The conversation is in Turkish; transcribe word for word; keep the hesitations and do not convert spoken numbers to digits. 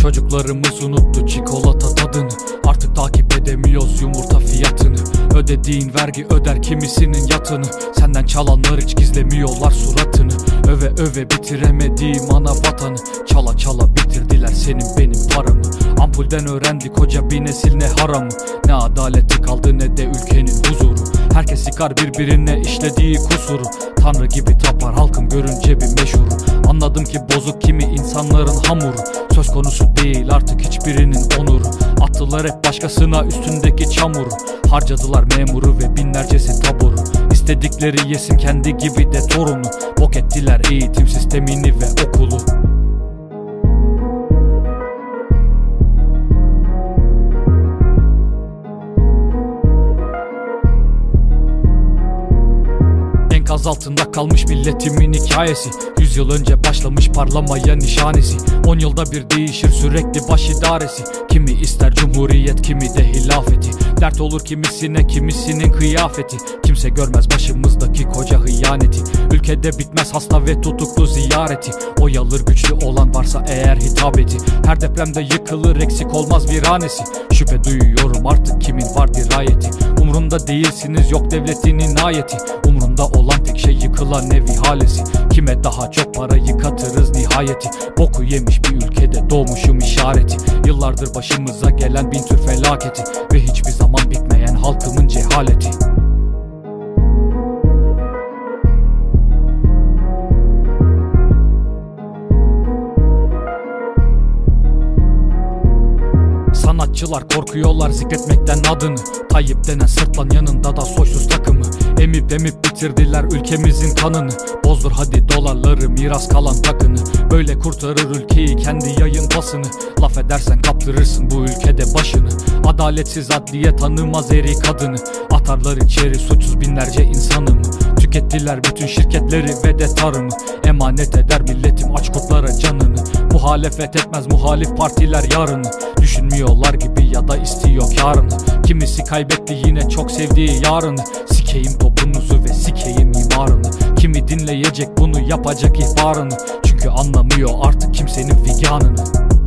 Çocuklarımız unuttu çikolata tadını. Artık takip edemiyoruz yumurta fiyatını. Ödediğin vergi öder kimisinin yatını. Senden çalanlar hiç gizlemiyorlar suratını. Öve öve bitiremediğim ana vatanı. Çala çala bitirdiler senin benim paramı. Ampulden öğrendik koca bir nesil ne haramı. Ne adaleti kaldı ne de ülkenin huzuru. Herkes yıkar birbirine işlediği kusuru. Tanrı gibi tapar halkım görünce bir meşhuru. Anladım ki bozuk kimi insanların hamuru. Söz konusu değil artık hiçbirinin onuru. Attılar hep başkasına üstündeki çamuru. Harcadılar memuru ve binlercesi taburu. İstedikleri yesin kendi gibi de torunu. Bok ettiler eğitim sistemini ve okulu. Enkaz altında kalmış milletimin hikayesi. Yüz yıl önce başlamış parlamaya nişanesi. On yılda bir değişir sürekli baş idaresi. Kimi ister cumhuriyet kimi de hilafeti. Dert olur kimisine kimisinin kıyafeti. Kimse görmez başımızdaki koca hıyaneti. Ülkede bitmez hasta ve tutuklu ziyareti. Oyalır güçlü olan varsa eğer hitabeti. Her depremde yıkılır eksik olmaz viranesi. Şüphe duyuyorum artık kimin var dirayeti. Umrunda değilsiniz yok devletin inayeti. Umrunda olan tek şey yıkılan ev ihalesi. Kime daha çok para yıkatırız nihayeti. Boku yemiş bir ülkede doğmuşum işareti. Yıllardır başımıza gelen bin tür felaketi. Ve hiçbir zaman bitmeyen halkımın cehaleti. Sanatçılar korkuyorlar zikretmekten adını. Tayyip denen sırtlan yanında da soysuz takımı. Emip emip bitirdiler ülkemizin kanını. Bozdur hadi dolarları miras kalan takını. Böyle kurtarır ülkeyi kendi yayın basını. Laf edersen kaptırırsın bu ülkede başını. Adaletsiz adliye tanımaz eri kadını. Atarlar içeri suçsuz binlerce insanımı. Tükettiler bütün şirketleri ve de tarımı. Emanet eder milletim aç kurtlara canını. Muhalefet etmez muhalif partiler yarını. Düşünmüyorlar gibi ya da istiyor karını. Kimisi kaybetti yine çok sevdiği yarını. Sikeyim topunuzu ve sikeyim imarını. Kimi dinleyecek bunu yapacak ihbarını. Çünkü anlamıyor artık kimsenin figanını.